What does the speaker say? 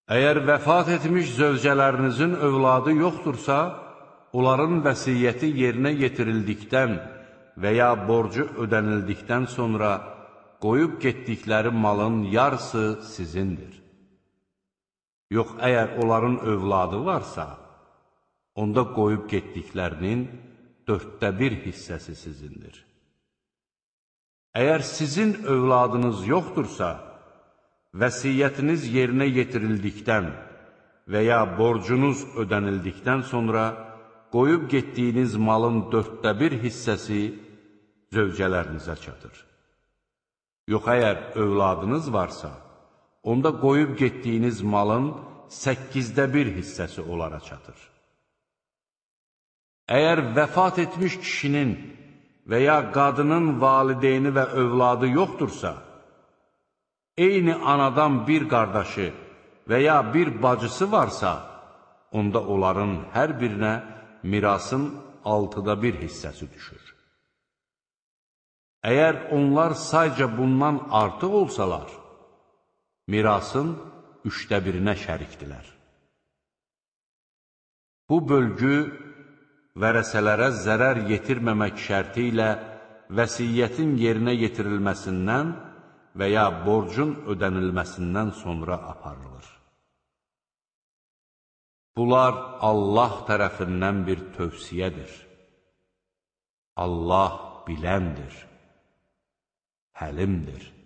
Əgər vəfat etmiş zövcələrinizin övladı yoxdursa, onların vəsiyyəti yerinə yetirildikdən və ya borcu ödənildikdən sonra qoyub getdikləri malın yarısı sizindir. Yox, əgər onların övladı varsa, onda qoyub getdiklərinin 1/4 hissəsi sizindir. Əgər sizin övladınız yoxdursa, vəsiyyətiniz yerinə yetirildikdən və ya borcunuz ödənildikdən sonra qoyub getdiyiniz malın 1/4 hissəsi zövcələrinizə çatır. Yox, əgər övladınız varsa, onda qoyub getdiyiniz malın 8/1 hissəsi onlara çatır. Əgər vəfat etmiş kişinin və ya qadının valideyni və övladı yoxdursa, eyni anadan bir qardaşı və ya bir bacısı varsa, onda onların hər birinə mirasın 1/6 hissəsi düşür. Əgər onlar sayca bundan artıq olsalar, mirasın 1/3 şərikdilər. Bu bölgü vərəsələrə zərər yetirməmək şərti ilə vəsiyyətin yerinə yetirilməsindən və ya borcun ödənilməsindən sonra aparılır. Bunlar Allah tərəfindən bir tövsiyədir. Allah biləndir, həlimdir.